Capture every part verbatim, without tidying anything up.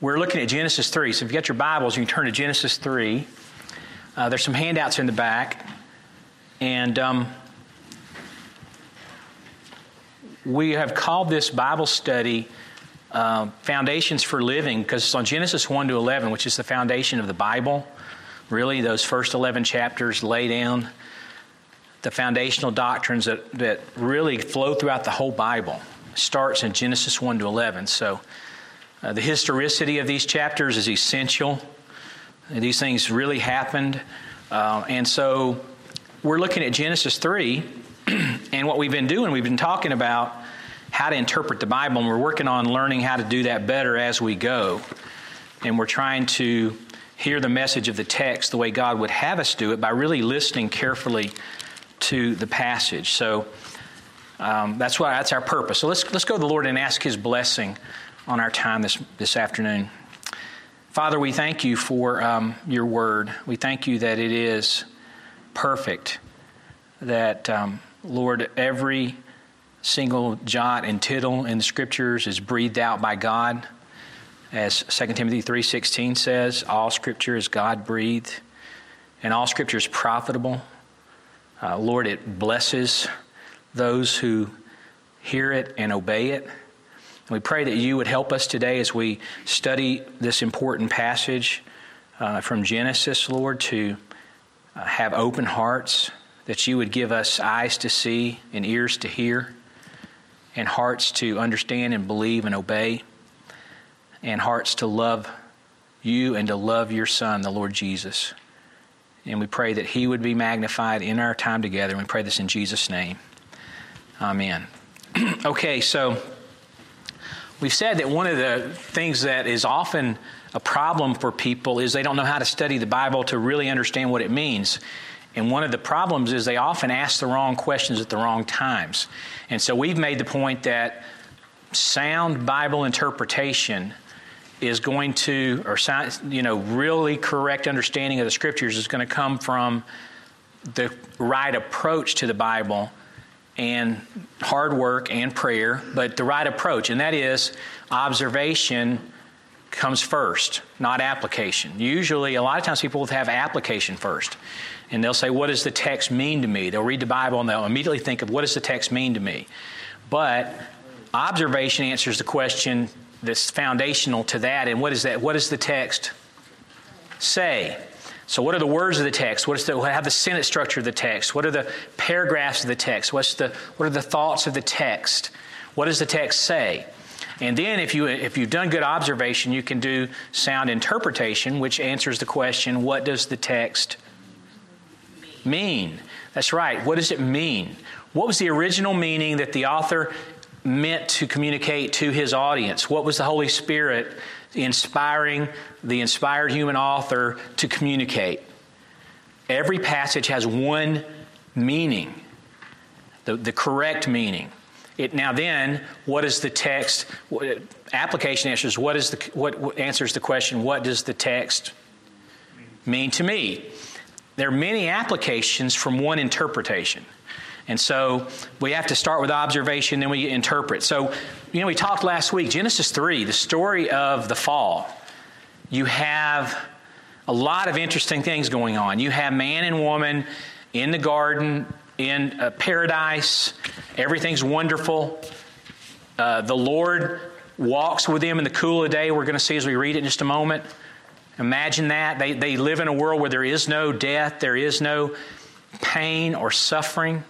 we're looking at Genesis three. So if you got your Bibles, you can turn to Genesis three. Uh, there's some handouts in the back. And um, we have called this Bible study uh, Foundations for Living, because it's on Genesis one to eleven, which is the foundation of the Bible. Really, those first eleven chapters lay down the foundational doctrines that, that really flow throughout the whole Bible. It starts in Genesis one to eleven. So uh, the historicity of these chapters is essential. These things really happened. Uh, and so we're looking at Genesis three, and what we've been doing, we've been talking about how to interpret the Bible, and we're working on learning how to do that better as we go. And we're trying to hear the message of the text the way God would have us do it by really listening carefully to the passage. So um, that's why that's our purpose. So let's let's go to the Lord and ask His blessing on our time this this afternoon. Father, we thank you for um, your word. We thank you that it is perfect, that, um, Lord, every single jot and tittle in the Scriptures is breathed out by God. As Second Timothy three sixteen says, all Scripture is God-breathed, and all Scripture is profitable. Uh, Lord, it blesses those who hear it and obey it. And we pray that you would help us today as we study this important passage uh, from Genesis, Lord, to uh, have open hearts, that you would give us eyes to see and ears to hear, and hearts to understand and believe and obey, and hearts to love you and to love your Son, the Lord Jesus. And we pray that He would be magnified in our time together. And we pray this in Jesus' name. Amen. Okay, so we've said that one of the things that is often a problem for people is they don't know how to study the Bible to really understand what it means. And one of the problems is they often ask the wrong questions at the wrong times. And so we've made the point that sound Bible interpretation is going to, or you know, really correct understanding of the Scriptures is going to come from the right approach to the Bible and hard work and prayer, but the right approach, and that is observation comes first, not application. Usually, a lot of times people will have application first, and they'll say, what does the text mean to me? They'll read the Bible and they'll immediately think of, what does the text mean to me? But observation answers the question that's foundational to that. And what is that? What does the text say? So what are the words of the text? What is the, how the sentence structure of the text? What are the paragraphs of the text? What's the, what are the thoughts of the text? What does the text say? And then if, you, if you've done good observation, you can do sound interpretation, which answers the question, what does the text mean? That's right. What does it mean? What was the original meaning that the author meant to communicate to his audience? What was the Holy Spirit inspiring the inspired human author to communicate? Every passage has one meaning, the, the correct meaning. It, now then, what is the text? What, application answers what is the what, what answers the question, what does the text mean to me? There are many applications from one interpretation. And so we have to start with observation, then we interpret. So, you know, we talked last week, Genesis three, the story of the fall. You have a lot of interesting things going on. You have man and woman in the garden, in uh, paradise. Everything's wonderful. Uh, the Lord walks with them in the cool of the day. We're going to see as we read it in just a moment. Imagine that. They, they live in a world where there is no death, there is no pain or suffering.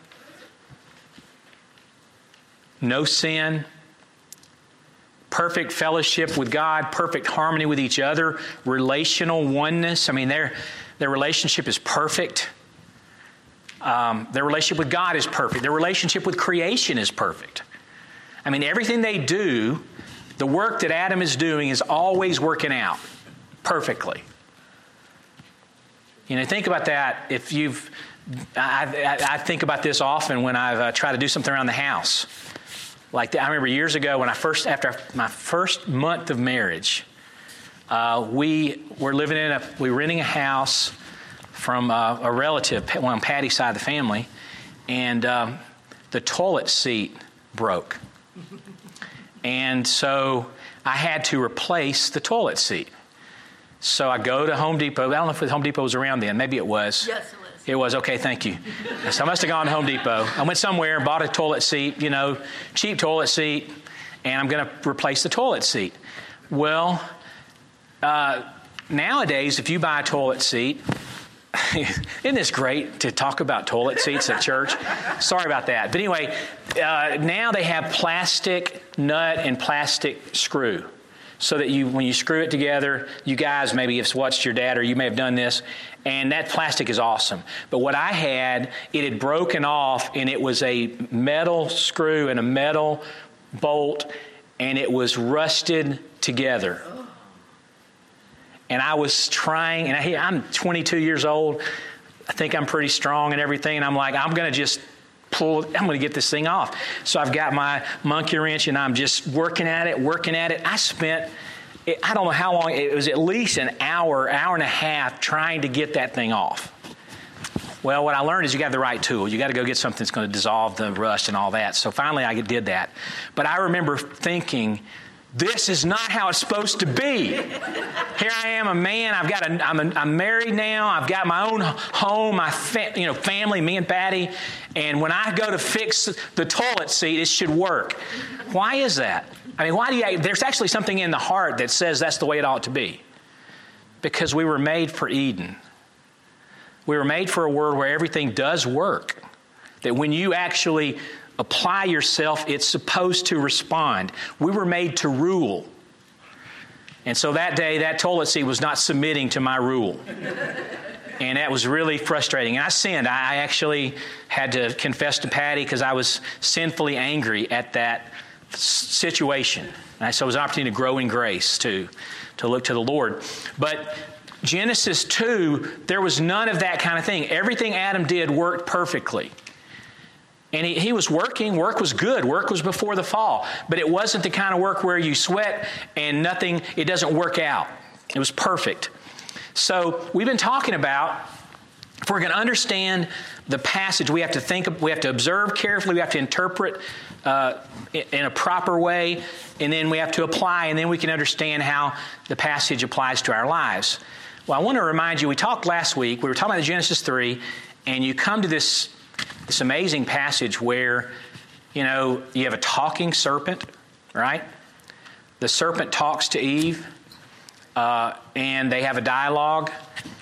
No sin, perfect fellowship with God, perfect harmony with each other, relational oneness. I mean, their, their relationship is perfect. Um, their relationship with God is perfect. Their relationship with creation is perfect. I mean, everything they do, the work that Adam is doing is always working out perfectly. You know, think about that. If you've, I, I, I think about this often when I've uh, tried to do something around the house. Like the, I remember years ago when I first, after my first month of marriage, uh, we were living in a, we were renting a house from uh, a relative, one on Patty's side of the family, and um, the toilet seat broke. And so I had to replace the toilet seat. So I go to Home Depot. I don't know if Home Depot was around then. Maybe it was. Yes, it was. It was. Okay, thank you. So I must have gone to Home Depot. I went somewhere and bought a toilet seat, you know, cheap toilet seat, and I'm going to replace the toilet seat. Well, uh, nowadays, if you buy a toilet seat, isn't this great to talk about toilet seats at church? Sorry about that. But anyway, uh, now they have plastic nut and plastic screw. So that you, when you screw it together, you guys maybe have watched your dad or you may have done this, and that plastic is awesome. But what I had, it had broken off, and it was a metal screw and a metal bolt, and it was rusted together. And I was trying, and I, I'm twenty-two years old. I think I'm pretty strong and everything, and I'm like, I'm going to just pull, I'm going to get this thing off. So I've got my monkey wrench and I'm just working at it, working at it. I spent, I don't know how long, it was at least an hour, hour and a half trying to get that thing off. Well, what I learned is you got the right tool. You got to go get something that's going to dissolve the rust and all that. So finally I did that. But I remember thinking, this is not how it's supposed to be. Here I am, a man. I've got a, I'm, a, I'm married now. I've got my own home, my fa- you know family, me and Patty. And when I go to fix the toilet seat, it should work. Why is that? I mean, why do you? There's actually something in the heart that says that's the way it ought to be. Because we were made for Eden. We were made for a world where everything does work. That when you actually apply yourself, it's supposed to respond. We were made to rule. And so that day, that toilet seat was not submitting to my rule. And that was really frustrating. And I sinned. I actually had to confess to Patty because I was sinfully angry at that situation. And so it was an opportunity to grow in grace, too, to look to the Lord. But Genesis two, there was none of that kind of thing. Everything Adam did worked perfectly. And he, he was working. Work was good. Work was before the fall. But it wasn't the kind of work where you sweat and nothing, it doesn't work out. It was perfect. So we've been talking about, if we're going to understand the passage, we have to think, we have to observe carefully, we have to interpret uh, in a proper way, and then we have to apply, and then we can understand how the passage applies to our lives. Well, I want to remind you, we talked last week, we were talking about Genesis three, and you come to this This amazing passage where, you know, you have a talking serpent, right? The serpent talks to Eve, uh, and they have a dialogue.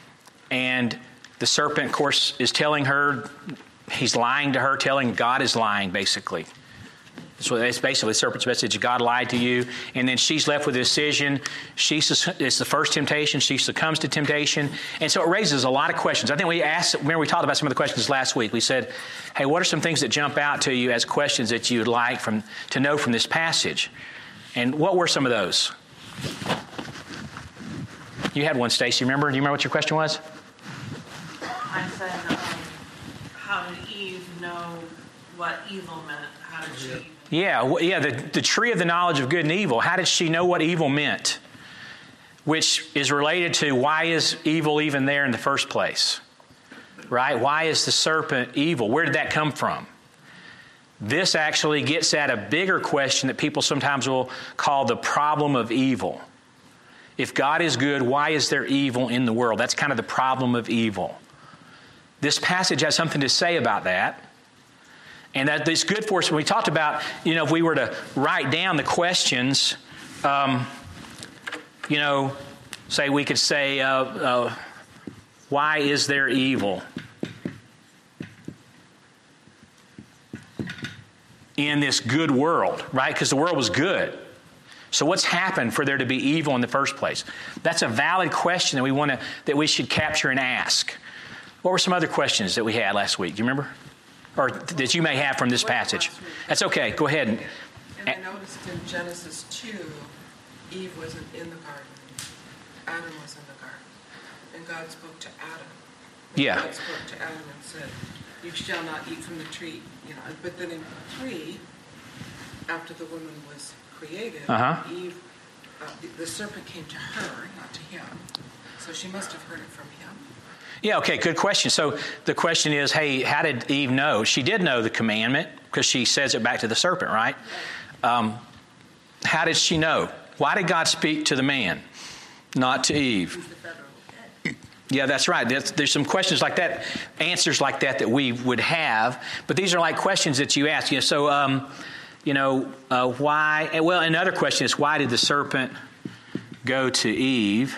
And the serpent, of course, is telling her, he's lying to her, telling God is lying, basically. So it's basically the serpent's message, God lied to you. And then she's left with a decision. She, it's the first temptation. She succumbs to temptation. And so it raises a lot of questions. I think we asked, remember we talked about some of the questions last week. We said, hey, what are some things that jump out to you as questions that you'd like from to know from this passage? And what were some of those? You had one, Stacy, remember? Do you remember what your question was? I said, um, how did Eve know what evil meant? How did she... Yeah, yeah. The, the tree of the knowledge of good and evil. How did she know what evil meant? Which is related to why is evil even there in the first place? Right? Why is the serpent evil? Where did that come from? This actually gets at a bigger question that people sometimes will call the problem of evil. If God is good, why is there evil in the world? That's kind of the problem of evil. This passage has something to say about that. And that it's good for us when we talked about, you know, if we were to write down the questions, um, you know, say we could say, uh, uh, why is there evil in this good world, right? Because the world was good. So what's happened for there to be evil in the first place? That's a valid question that we want to, that we should capture and ask. What were some other questions that we had last week? Do you remember? Or that you may have from this passage. That's okay. Go ahead. And, and I noticed in Genesis two, Eve wasn't in the garden. Adam was in the garden. And God spoke to Adam. And Yeah. God spoke to Adam and said, you shall not eat from the tree. You know. But then in three, after the woman was created, Uh-huh. Eve, uh, the, the serpent came to her, not to him. So she must have heard it from him. Yeah, okay, good question. So the question is, hey, how did Eve know? She did know the commandment because she says it back to the serpent, right? Um, how did she know? Why did God speak to the man, not to Eve? Yeah, that's right. There's, there's some questions like that, answers like that that we would have. But these are like questions that you ask. You know, so, um, you know, uh, why? Well, another question is, why did the serpent go to Eve?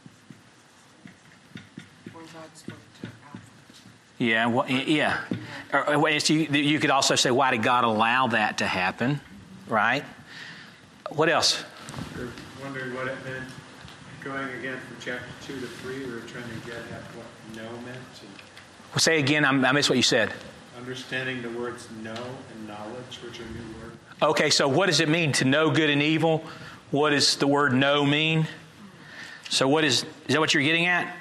When God spoke to Adam. Yeah, well, yeah. Or, or, so you, you could also say, why did God allow that to happen? Right? What else? We're wondering what it meant. Going again from chapter two to three, we were trying to get at what know meant. And Well, say again, I'm, I missed what you said. understanding the words know and knowledge, which are new words. Okay, so what does it mean to know good and evil? What does the word know mean? So what is, is that what you're getting at?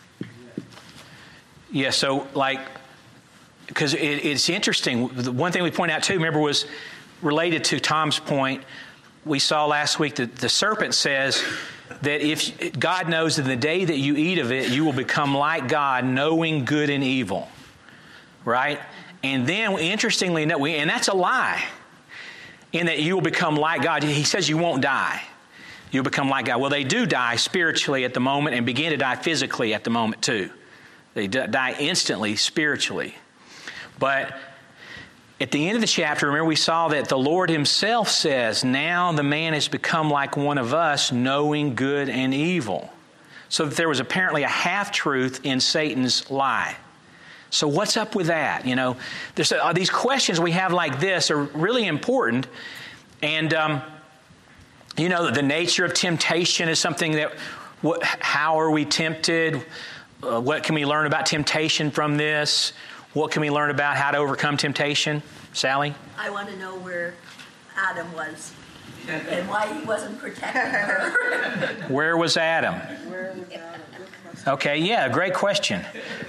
Yeah, so like, because it, it's interesting. The one thing we pointed out too, remember, was related to Tom's point. We saw last week that the serpent says that if God knows that the day that you eat of it, you will become like God, knowing good and evil. Right? And then, interestingly enough, and that's a lie, in that you will become like God. He says you won't die. You'll become like God. Well, they do die spiritually at the moment and begin to die physically at the moment too. They die instantly spiritually. But at the end of the chapter, remember we saw that the Lord himself says, now the man has become like one of us, knowing good and evil. So that there was apparently a half-truth in Satan's lie. So what's up with that? You know, there's uh, these questions we have like this are really important. And, um, you know, the nature of temptation is something that, what, how are we tempted? Uh, what can we learn about temptation from this? What can we learn about how to overcome temptation? Sally? I want to know where Adam was and why he wasn't protecting her. Where was Adam? Where was Adam? Good question. Okay, yeah, great question.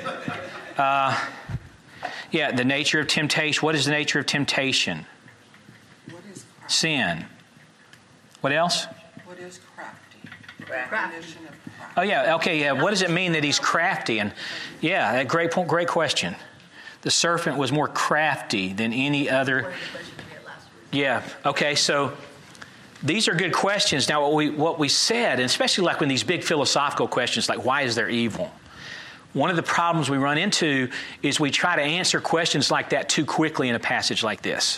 Uh, yeah, the nature of temptation. What is the nature of temptation? What is crafty? Sin. What else? What is crafty? Crafty. Definition of crafty. Oh, yeah, okay, yeah. What does it mean that he's crafty? And yeah, that great point, great question. The serpent was more crafty than any other. One of the questions we had last week. Yeah. Okay. So these are good questions. Now, what we what we said, and especially like when these big philosophical questions, like why is there evil? One of the problems we run into is we try to answer questions like that too quickly in a passage like this.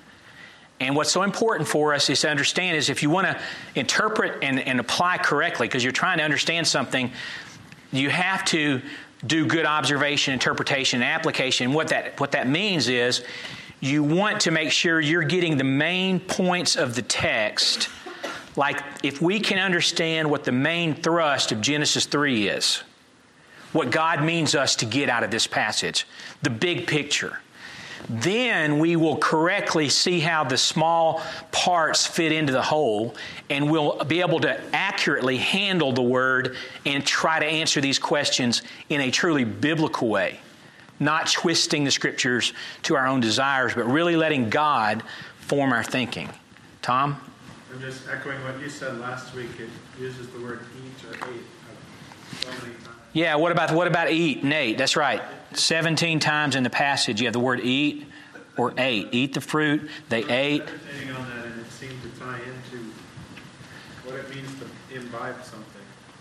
And what's so important for us is to understand is if you want to interpret and, and apply correctly, because you're trying to understand something, you have to do good observation, interpretation, and application. And what that what that means is you want to make sure you're getting the main points of the text. Like if we can understand what the main thrust of Genesis three is, what God means us to get out of this passage, the big picture, then we will correctly see how the small parts fit into the whole, and we'll be able to accurately handle the Word and try to answer these questions in a truly biblical way, not twisting the Scriptures to our own desires, but really letting God form our thinking. Tom? I'm just echoing what you said last week. It uses the word eat or ate so many times. Yeah, what about what about eat, Nate? That's right. seventeen times in the passage you have the word eat or ate. Eat the fruit, they ate. Meditating on that, and it seemed to tie into what it means to imbibe something.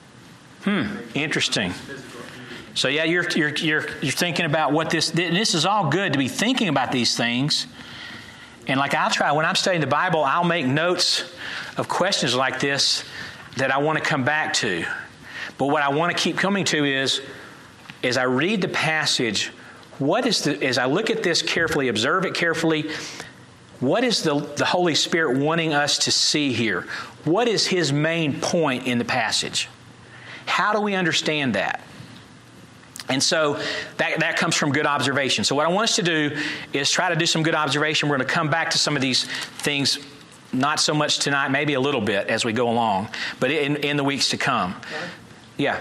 Hmm, Like, interesting. physical eating. So yeah, you're you're you're you're thinking about what this this is all good to be thinking about these things. And like I'll try when I'm studying the Bible, I'll make notes of questions like this that I want to come back to. But what I want to keep coming to is, as I read the passage, what is the, as I look at this carefully, observe it carefully, what is the, the Holy Spirit wanting us to see here? What is His main point in the passage? How do we understand that? And so that, that comes from good observation. So what I want us to do is try to do some good observation. We're going to come back to some of these things, not so much tonight, maybe a little bit as we go along, but in, in the weeks to come. Yeah.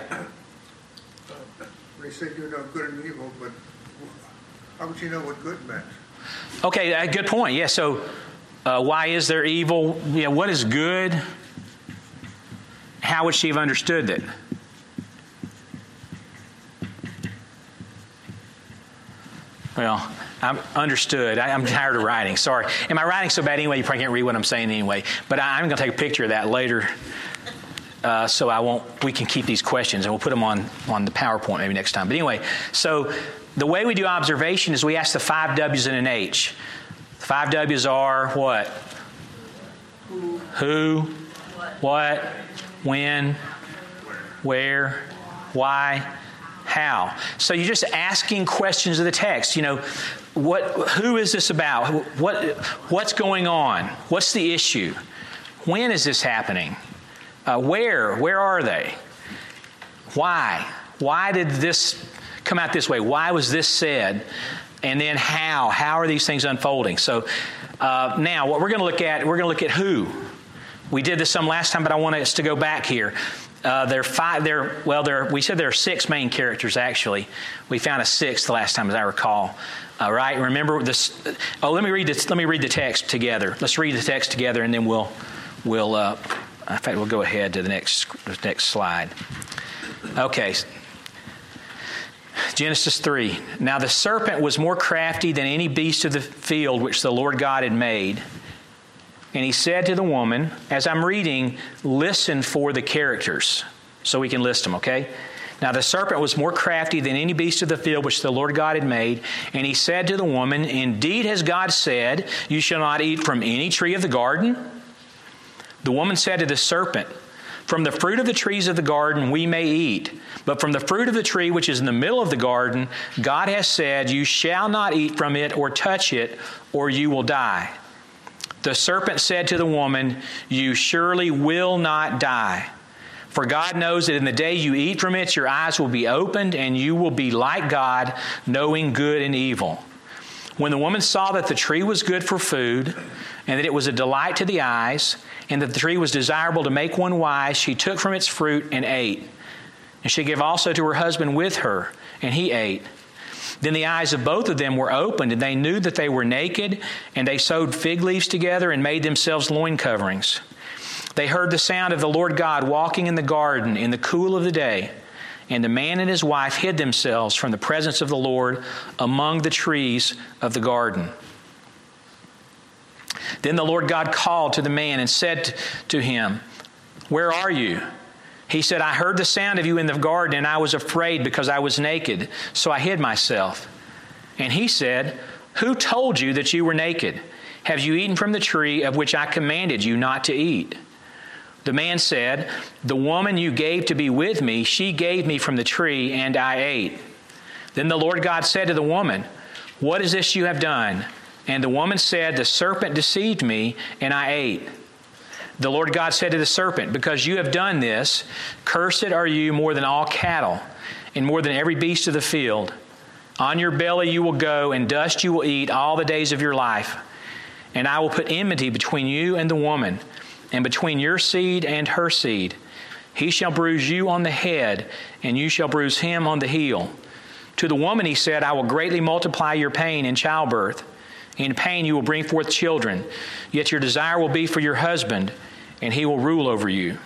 They said you know good and evil, but how would you know what good meant? Okay, uh, good point. Yeah, so uh, why is there evil? Yeah, what is good? How would she have understood it? Well, I'm understood. I, I'm tired of writing. Sorry. And my writing's so bad anyway, you probably can't read what I'm saying anyway. But I, I'm going to take a picture of that later, uh, so I won't. We can keep these questions, and we'll put them on on the PowerPoint maybe next time. But anyway, so the way we do observation is we ask the five W's and an H. The five W's are what? Who? Who? What? When? Where? Why? How? So you're just asking questions of the text. You know, what? Who is this about? What? What's going on? What's the issue? When is this happening? Uh, where? Where are they? Why? Why did this come out this way? Why was this said? And then how? How are these things unfolding? So uh, now what we're going to look at, we're going to look at who. We did this some last time, but I want us to go back here. Uh, there are five. There, well, there. We said there are six main characters. Actually, we found a sixth last time, as I recall. All right. Remember this. Oh, let me read this. Let me read the text together. Let's read the text together, and then we'll we'll. Uh, in fact, we'll go ahead to the next the next slide. Okay. Genesis three. Now the serpent was more crafty than any beast of the field which the Lord God had made. And he said to the woman, as I'm reading, listen for the characters so we can list them, okay? Now the serpent was more crafty than any beast of the field which the Lord God had made. And he said to the woman, indeed has God said, you shall not eat from any tree of the garden? The woman said to the serpent, from the fruit of the trees of the garden we may eat, but from the fruit of the tree which is in the middle of the garden, God has said, you shall not eat from it or touch it, or you will die. The serpent said to the woman, you surely will not die. For God knows that in the day you eat from it, your eyes will be opened, and you will be like God, knowing good and evil. When the woman saw that the tree was good for food, and that it was a delight to the eyes, and that the tree was desirable to make one wise, she took from its fruit and ate. And she gave also to her husband with her, and he ate. Then the eyes of both of them were opened, and they knew that they were naked, and they sewed fig leaves together and made themselves loin coverings. They heard the sound of the Lord God walking in the garden in the cool of the day, and the man and his wife hid themselves from the presence of the Lord among the trees of the garden. Then the Lord God called to the man and said to him, where are you? He said, I heard the sound of you in the garden, and I was afraid because I was naked, so I hid myself. And he said, who told you that you were naked? Have you eaten from the tree of which I commanded you not to eat? The man said, the woman you gave to be with me, she gave me from the tree, and I ate. Then the Lord God said to the woman, what is this you have done? And the woman said, the serpent deceived me, and I ate. The Lord God said to the serpent, because you have done this, cursed are you more than all cattle, and more than every beast of the field. On your belly you will go, and dust you will eat all the days of your life. And I will put enmity between you and the woman, and between your seed and her seed. He shall bruise you on the head, and you shall bruise him on the heel. To the woman he said, I will greatly multiply your pain in childbirth. In pain you will bring forth children, yet your desire will be for your husband, and he will rule over you.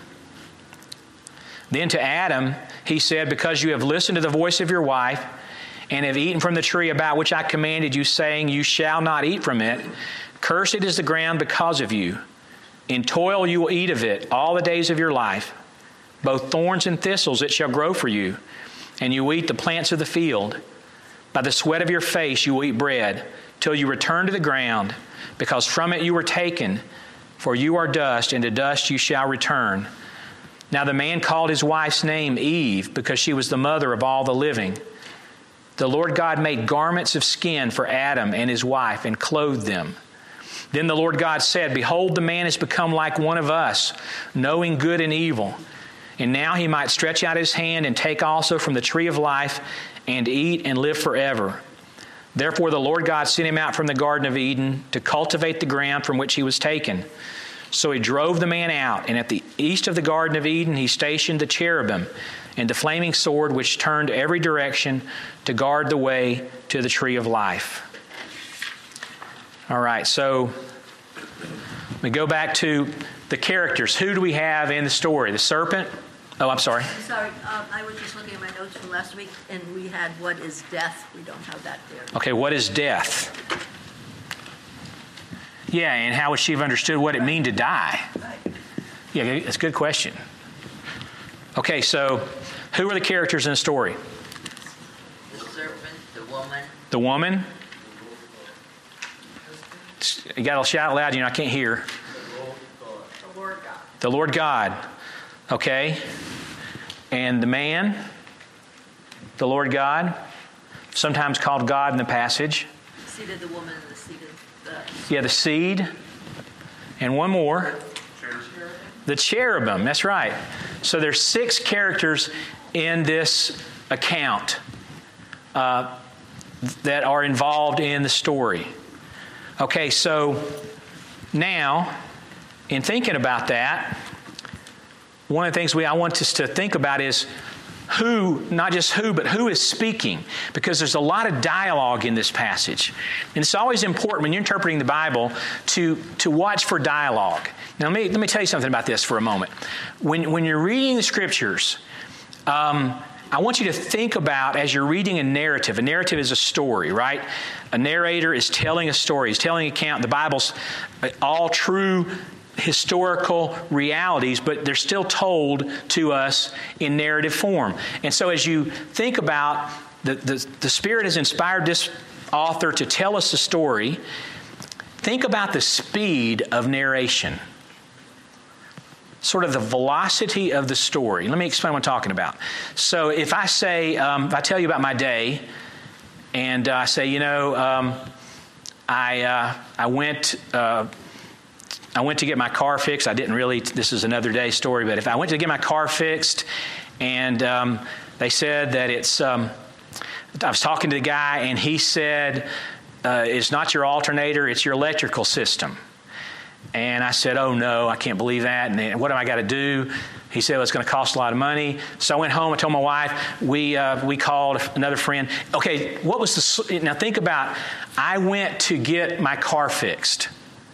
Then to Adam he said, because you have listened to the voice of your wife, and have eaten from the tree about which I commanded you, saying, you shall not eat from it, cursed is the ground because of you. In toil you will eat of it all the days of your life. Both thorns and thistles it shall grow for you, and you will eat the plants of the field. By the sweat of your face you will eat bread, till you return to the ground, because from it you were taken, for you are dust, and to dust you shall return. Now the man called his wife's name Eve, because she was the mother of all the living. The Lord God made garments of skin for Adam and his wife, and clothed them. Then the Lord God said, behold, the man has become like one of us, knowing good and evil. And now he might stretch out his hand and take also from the tree of life, and eat and live forever. Therefore the Lord God sent him out from the Garden of Eden to cultivate the ground from which he was taken. So he drove the man out, and at the east of the Garden of Eden he stationed the cherubim and the flaming sword which turned every direction to guard the way to the tree of life. All right, so we go back to the characters. Who do we have in the story? The serpent, Oh, I'm sorry. I'm sorry, um, I was just looking at my notes from last week, and we had what is death. We don't have that there. Okay, what is death? Yeah, and how would she have understood what it mean to die? Right. Yeah, that's a good question. Okay, so who are the characters in the story? The serpent, the woman. The woman? You got to shout loud, you know, I can't hear. The Lord God. The Lord God. Okay. And the man? The Lord God. Sometimes called God in the passage. The seed of the woman and the seed of the... Yeah, the seed. And one more. The cherubim. That's right. So there's six characters in this account uh, that are involved in the story. Okay, so now, in thinking about that, one of the things we I want us to think about is who, not just who, but who is speaking. Because there's a lot of dialogue in this passage. And it's always important when you're interpreting the Bible to, to watch for dialogue. Now, let me, let me tell you something about this for a moment. When, when you're reading the Scriptures, um, I want you to think about, as you're reading a narrative, a narrative is a story, right? A narrator is telling a story. He's telling an account. The Bible's all true historical realities, but they're still told to us in narrative form. And so as you think about, the, the, the Spirit has inspired this author to tell us a story, think about the speed of narration. Sort of the velocity of the story. Let me explain what I'm talking about. So if I say, um, if I tell you about my day, and uh, I say, you know, um, I uh, I went uh, I went to get my car fixed. I didn't really. This is another day story, but if I went to get my car fixed, and um, they said that it's. Um, I was talking to the guy, and he said, uh, "It's not your alternator; it's your electrical system." And I said, oh, no, I can't believe that. And then, what am I got to do? He said, well, it's going to cost a lot of money. So I went home. I told my wife. We uh, we called another friend. Okay, what was the... Now, think about, I went to get my car fixed.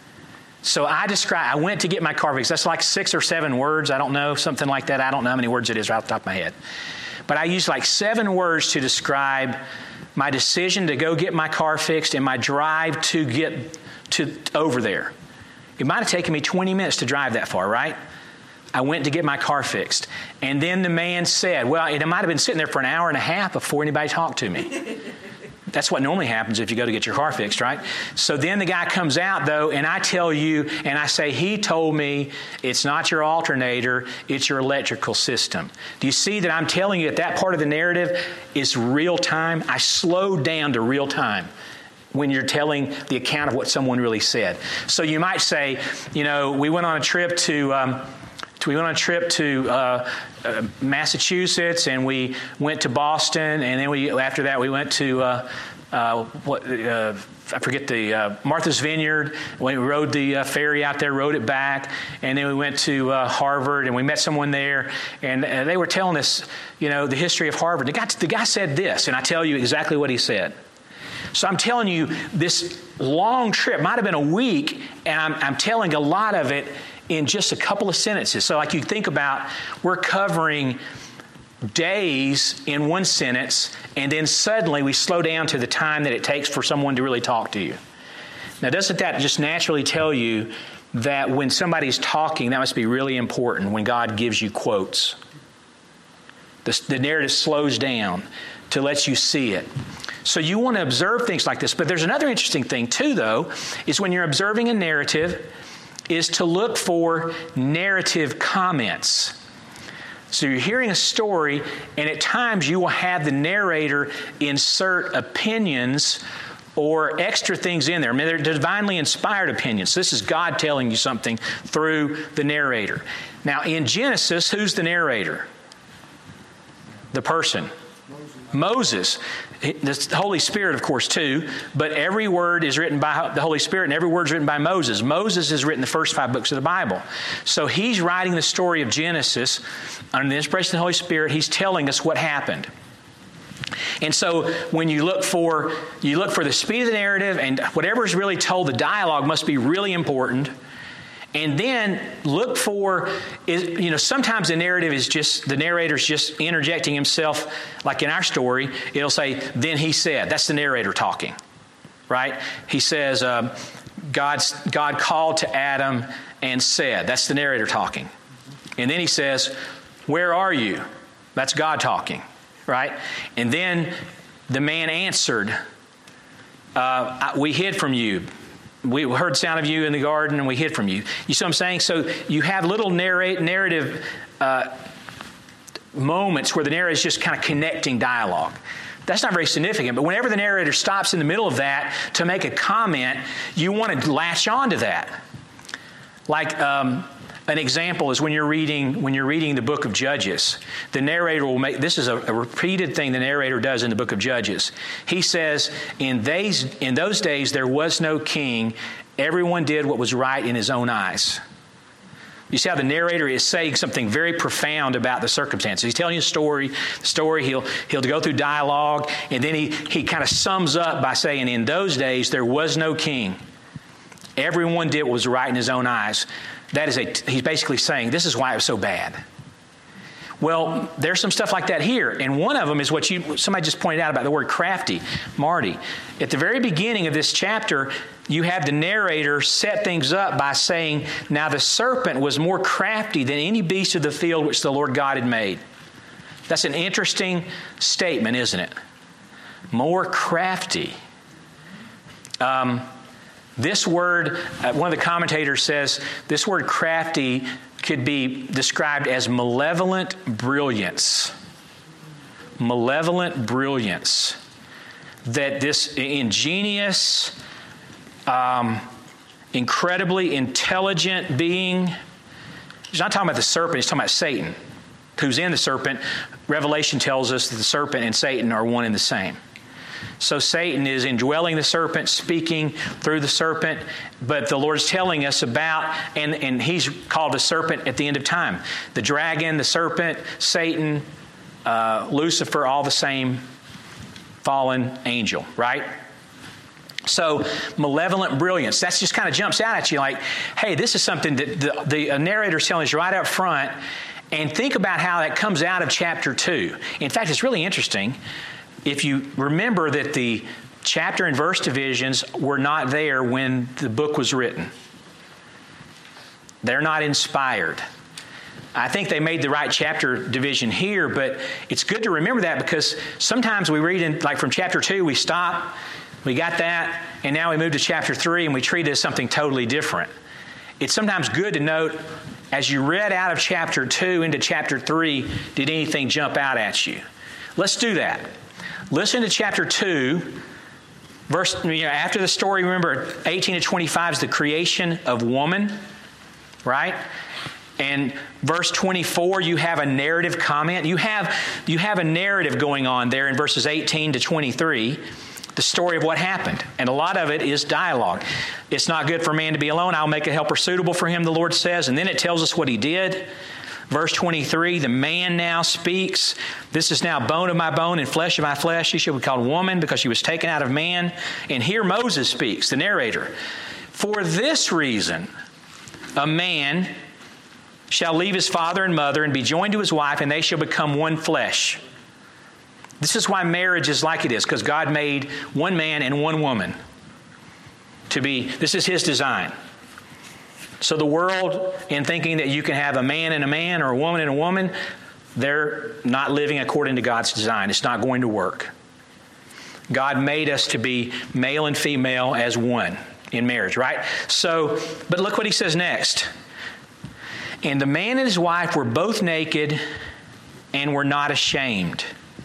So I describe, I went to get my car fixed. That's like six or seven words. I don't know, something like that. I don't know how many words it is right off the top of my head. But I used like seven words to describe my decision to go get my car fixed and my drive to get to over there. It might have taken me twenty minutes to drive that far, right? I went to get my car fixed. And then the man said, well, it might have been sitting there for an hour and a half before anybody talked to me. That's what normally happens if you go to get your car fixed, right? So then the guy comes out, though, and I tell you, and I say, he told me it's not your alternator, it's your electrical system. Do you see that I'm telling you that that part of the narrative is real time? I slowed down to real time when you're telling the account of what someone really said. So you might say, you know, we went on a trip to, um, to we went on a trip to uh, uh, Massachusetts, and we went to Boston, and then we after that we went to uh, uh, what uh, I forget the uh, Martha's Vineyard. We rode the uh, ferry out there, rode it back, and then we went to uh, Harvard, and we met someone there, and uh, they were telling us, you know, the history of Harvard. The guy, the guy said this, and I tell you exactly what he said. So I'm telling you, this long trip might have been a week, and I'm, I'm telling a lot of it in just a couple of sentences. So like you think about, we're covering days in one sentence, and then suddenly we slow down to the time that it takes for someone to really talk to you. Now, doesn't that just naturally tell you that when somebody's talking, that must be really important when God gives you quotes? The, the narrative slows down to let you see it. So you want to observe things like this. But there's another interesting thing too, though, is when you're observing a narrative, is to look for narrative comments. So you're hearing a story, and at times you will have the narrator insert opinions or extra things in there. I mean, they're divinely inspired opinions. So this is God telling you something through the narrator. Now, in Genesis, who's the narrator? The person. Moses. The Holy Spirit, of course, too, but every word is written by the Holy Spirit, and every word is written by Moses. Moses has written the first five books of the Bible. So he's writing the story of Genesis under the inspiration of the Holy Spirit. He's telling us what happened. And so when you look for you look for the speed of the narrative, and whatever is really told, the dialogue must be really important. And then look for, is, you know, sometimes the narrative is just, the narrator's just interjecting himself, like in our story, it'll say, then he said. That's the narrator talking, right? He says, um, God's, God called to Adam and said. That's the narrator talking. And then he says, where are you? That's God talking, right? And then the man answered, uh, we hid from you. We heard the sound of you in the garden and we hid from you. You see what I'm saying? So you have little narrate, narrative uh, moments where the narrator is just kind of connecting dialogue. That's not very significant, but whenever the narrator stops in the middle of that to make a comment, you want to latch on to that. Like um, an example is when you're reading when you're reading the book of Judges, the narrator will make, this is a, a repeated thing the narrator does in the book of Judges. He says, in those, in those days there was no king, everyone did what was right in his own eyes. You see how the narrator is saying something very profound about the circumstances. He's telling you a story. The story, he'll he'll go through dialogue, and then he, he kind of sums up by saying, in those days there was no king. Everyone did what was right in his own eyes. That is a, he's basically saying, this is why it was so bad. Well, there's some stuff like that here. And one of them is what you somebody just pointed out about the word crafty. Marty, at the very beginning of this chapter, you have the narrator set things up by saying, now the serpent was more crafty than any beast of the field which the Lord God had made. That's an interesting statement, isn't it? More crafty. Um, this word, uh, one of the commentators says, this word crafty could be described as malevolent brilliance. Malevolent brilliance. That this ingenious, um, incredibly intelligent being, he's not talking about the serpent, he's talking about Satan, who's in the serpent. Revelation tells us that the serpent and Satan are one and the same. So Satan is indwelling the serpent, speaking through the serpent, but the Lord's telling us about, and, and he's called the serpent at the end of time. The dragon, the serpent, Satan, uh, Lucifer, all the same fallen angel, right? So malevolent brilliance, that just kind of jumps out at you like, hey, this is something that the, the narrator's telling us right up front, and think about how that comes out of chapter two. In fact, it's really interesting. If you remember that the chapter and verse divisions were not there when the book was written. They're not inspired. I think they made the right chapter division here, but it's good to remember that because sometimes we read in, like from chapter two, we stop, we got that, and now we move to chapter three and we treat it as something totally different. It's sometimes good to note, as you read out of chapter two into chapter three, did anything jump out at you? Let's do that. Listen to chapter two, verse, you know, after the story, remember, eighteen to twenty-five is the creation of woman, right? And verse twenty-four, you have a narrative comment. You have, you have a narrative going on there in verses eighteen to twenty-three, the story of what happened. And a lot of it is dialogue. It's not good for man to be alone. I'll make a helper suitable for him, the Lord says. And then it tells us what he did. Verse twenty-three, the man now speaks. This is now bone of my bone and flesh of my flesh. She shall be called woman because she was taken out of man. And here Moses speaks, the narrator. For this reason, a man shall leave his father and mother and be joined to his wife, and they shall become one flesh. This is why marriage is like it is, because God made one man and one woman to be, this is his design. So the world, in thinking that you can have a man and a man or a woman and a woman, they're not living according to God's design. It's not going to work. God made us to be male and female as one in marriage, right? So, but look what he says next. And the man and his wife were both naked and were not ashamed.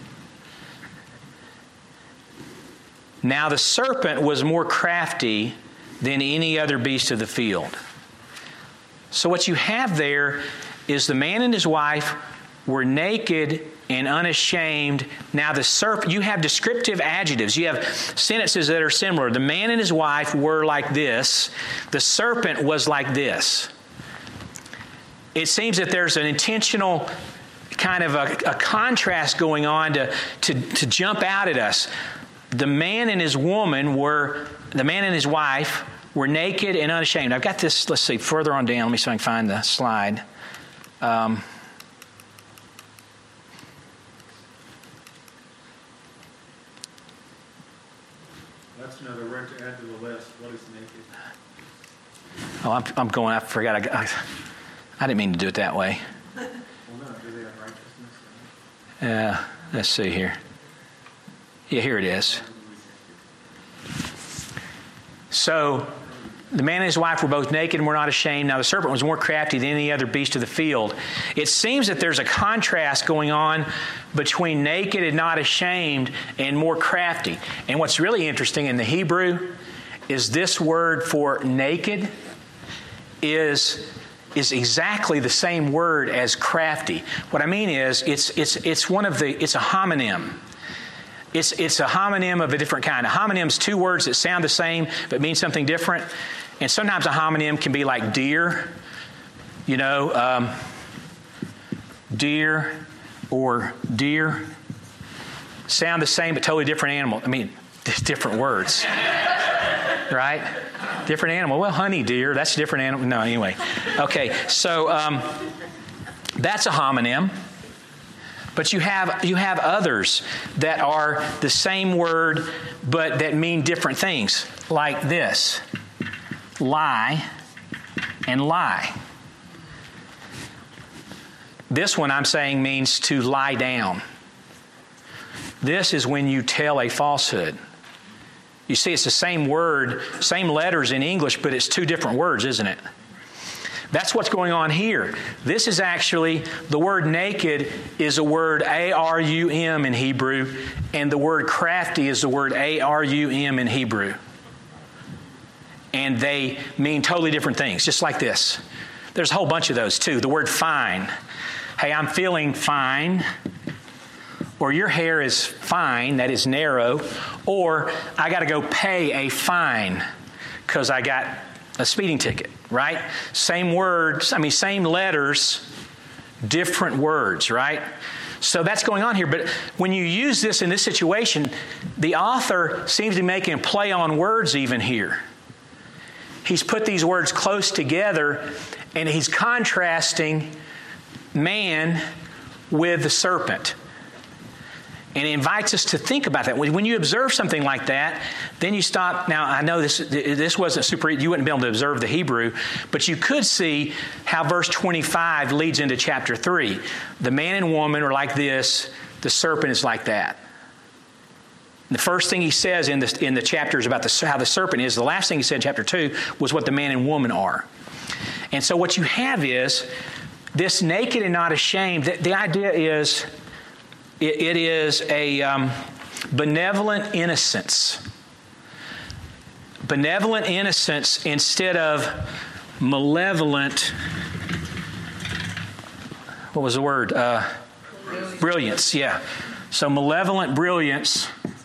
Now the serpent was more crafty than any other beast of the field. So what you have there is the man and his wife were naked and unashamed. Now the serpent, you have descriptive adjectives. You have sentences that are similar. The man and his wife were like this. The serpent was like this. It seems that there's an intentional kind of a, a contrast going on to, to, to jump out at us. The man and his woman were, the man and his wife We're naked and unashamed. I've got this, let's see, further on down. Let me see if I can find the slide. Um, That's another word to add to the list. What is naked? oh, I'm, I'm going, I forgot. I, I, I didn't mean to do it that way. Well, no, do they have righteousness? Uh, let's see here. Yeah, here it is. So, the man and his wife were both naked and were not ashamed. Now the serpent was more crafty than any other beast of the field. It seems that there's a contrast going on between naked and not ashamed and more crafty. And what's really interesting in the Hebrew is this word for naked is, is exactly the same word as crafty. What I mean is it's it's it's one of the it's a homonym. It's it's a homonym of a different kind. A homonym's two words that sound the same but mean something different. And sometimes a homonym can be like deer, you know, um, deer or deer. Sound the same but totally different animal. I mean, different words, right? Different animal. Well, honey deer, that's a different animal. No, anyway. Okay, so um, that's a homonym. But you have you have others that are the same word but that mean different things, like this. Lie and lie. This one I'm saying means to lie down. This is when you tell a falsehood. You see, it's the same word, same letters in English, but it's two different words, isn't it? That's what's going on here. This is actually, the word naked is a word A R U M in Hebrew, and the word crafty is the word A R U M in Hebrew. And they mean totally different things, just like this. There's a whole bunch of those too. The word fine. Hey, I'm feeling fine. Or your hair is fine, that is narrow. Or I got to go pay a fine because I got a speeding ticket, right? Same words, I mean, same letters, different words, right? So that's going on here. But when you use this in this situation, the author seems to be making a play on words even here. He's put these words close together, and he's contrasting man with the serpent. And it invites us to think about that. When you observe something like that, then you stop. Now, I know this this wasn't super, you wouldn't be able to observe the Hebrew, but you could see how verse twenty-five leads into chapter three. The man and woman are like this, the serpent is like that. The first thing he says in the, in the chapters about the, how the serpent is, the last thing he said in chapter two was what the man and woman are. And so what you have is this naked and not ashamed. The, the idea is it, it is a um, benevolent innocence. Benevolent innocence instead of malevolent, what was the word? Uh, brilliance. brilliance, yeah. So malevolent brilliance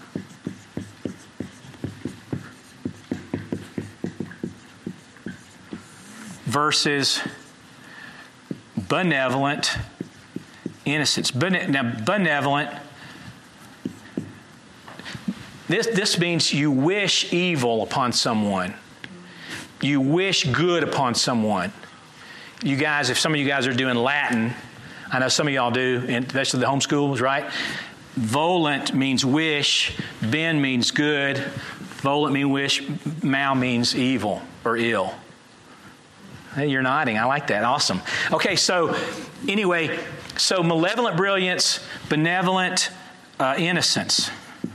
versus benevolent innocence. Bene- now, benevolent, this, this means you wish evil upon someone. You wish good upon someone. You guys, if some of you guys are doing Latin, I know some of y'all do, and especially the homeschools, right? Volent means wish. Ben means good. Volent means wish. Mal means evil or ill. Hey, you're nodding. I like that. Awesome. Okay, so anyway, so malevolent brilliance, benevolent uh, innocence.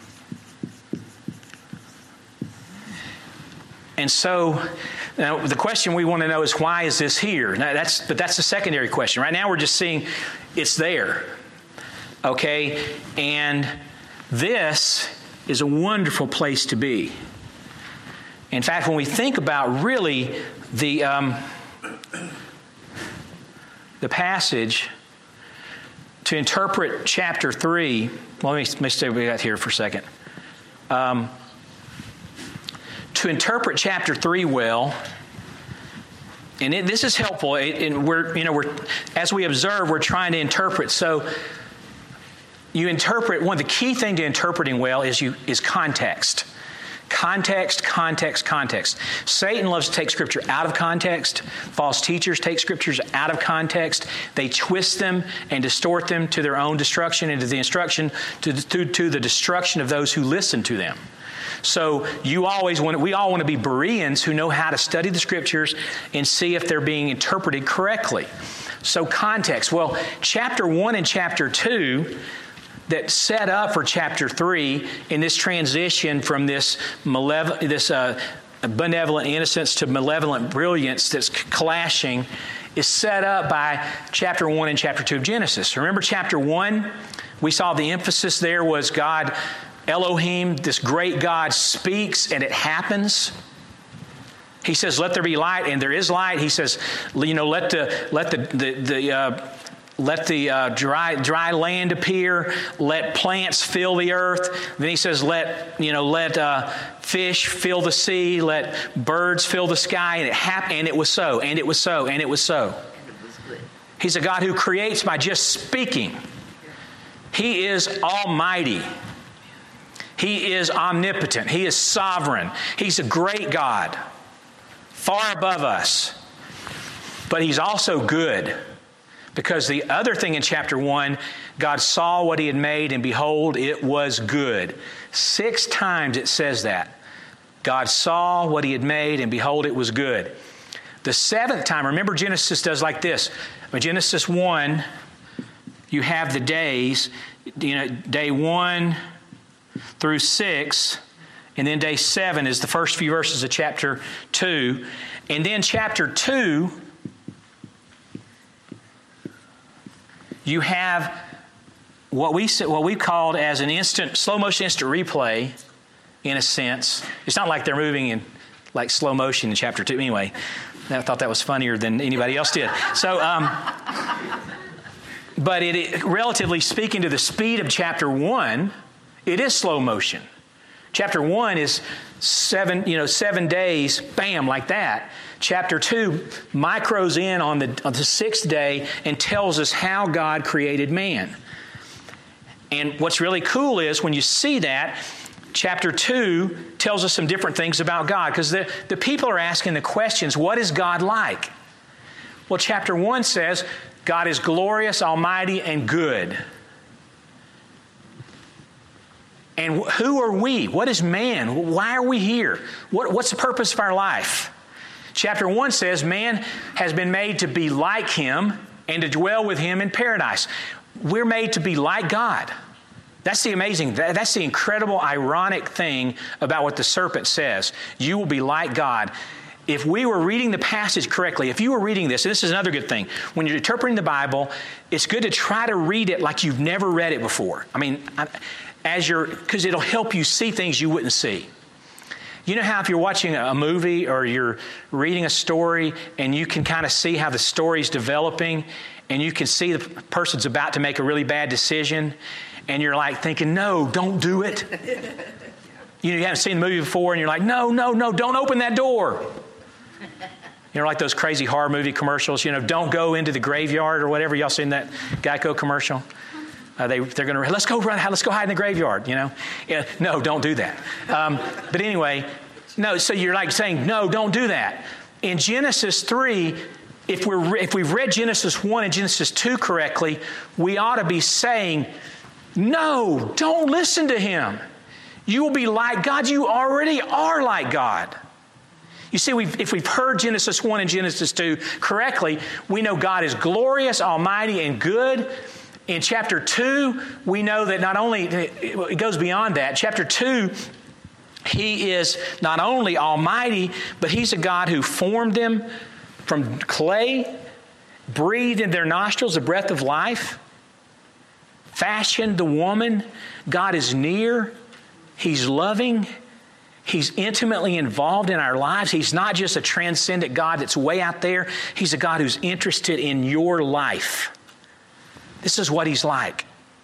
And so now the question we want to know is, why is this here? Now that's, but that's the secondary question. Right now we're just seeing it's there. Okay? And this is a wonderful place to be. In fact, when we think about really the um, the passage to interpret chapter three, well, let me, let me stay we got here for a second. Um, to interpret chapter three well, and it, this is helpful. It, and we're, you know, we're as we observe, we're trying to interpret. So you interpret. One of the key things to interpreting well is you is context. Context, context, context. Satan loves to take Scripture out of context. False teachers take Scriptures out of context. They twist them and distort them to their own destruction and to the instruction, to, to, to the destruction of those who listen to them. So you always want, we all want to be Bereans who know how to study the Scriptures and see if they're being interpreted correctly. So context. Well, chapter one and chapter two that set up for chapter three in this transition from this malevolent, this uh, benevolent innocence to malevolent brilliance that's clashing is set up by chapter one and chapter two of Genesis. Remember chapter one? We saw the emphasis there was God, Elohim, this great God speaks and it happens. He says, let there be light, and there is light. He says, you know, let the, let the, the, the uh, Let the uh, dry dry land appear. Let plants fill the earth. Then he says, let you know, let uh, fish fill the sea. Let birds fill the sky. And it happened. And it was so. And it was so. And it was so. And it was good. He's a God who creates by just speaking. He is almighty. He is omnipotent. He is sovereign. He's a great God, far above us. But He's also good. Because the other thing in chapter one, God saw what He had made, and behold, it was good. Six times it says that. God saw what He had made, and behold, it was good. The seventh time, remember Genesis does like this. In Genesis one, you have the days, you know, day one through six, and then day seven is the first few verses of chapter two. And then chapter two, you have what we what we called as an instant, slow motion instant replay, in a sense. It's not like they're moving in like slow motion in chapter two. Anyway, I thought that was funnier than anybody else did. So, um, but it, it, relatively speaking to the speed of chapter one, it is slow motion. Chapter one is seven, you know, seven days, bam, like that. Chapter two micros in on the, on the sixth day and tells us how God created man. And what's really cool is when you see that, chapter two tells us some different things about God. Because the, the people are asking the questions, what is God like? Well, chapter one says, God is glorious, almighty, and good. And who are we? What is man? Why are we here? What, what's the purpose of our life? Chapter one says man has been made to be like Him and to dwell with Him in paradise. We're made to be like God. That's the amazing, that's the incredible, ironic thing about what the serpent says. You will be like God. If we were reading the passage correctly, if you were reading this, and this is another good thing, when you're interpreting the Bible, it's good to try to read it like you've never read it before. I mean, as you're, because it'll help you see things you wouldn't see. You know how if you're watching a movie or you're reading a story and you can kind of see how the story's developing and you can see the person's about to make a really bad decision and you're like thinking, no, don't do it. You know, you haven't seen the movie before and you're like, no, no, no, don't open that door. You know, like those crazy horror movie commercials, you know, don't go into the graveyard or whatever. Y'all seen that Geico commercial? Uh, they, they're going to, let's go run, let's go hide in the graveyard, you know. Yeah, no, don't do that. Um, but anyway, no, so you're like saying, no, don't do that. In Genesis three, if, we're, if we've read Genesis one and Genesis two correctly, we ought to be saying, no, don't listen to him. You will be like God. You already are like God. You see, we've, if we've heard Genesis one and Genesis two correctly, we know God is glorious, almighty, and good. In chapter two, we know that not only, it goes beyond that. Chapter two, He is not only almighty, but He's a God who formed them from clay, breathed in their nostrils the breath of life, fashioned the woman. God is near. He's loving. He's intimately involved in our lives. He's not just a transcendent God that's way out there. He's a God who's interested in your life. This is what He's like.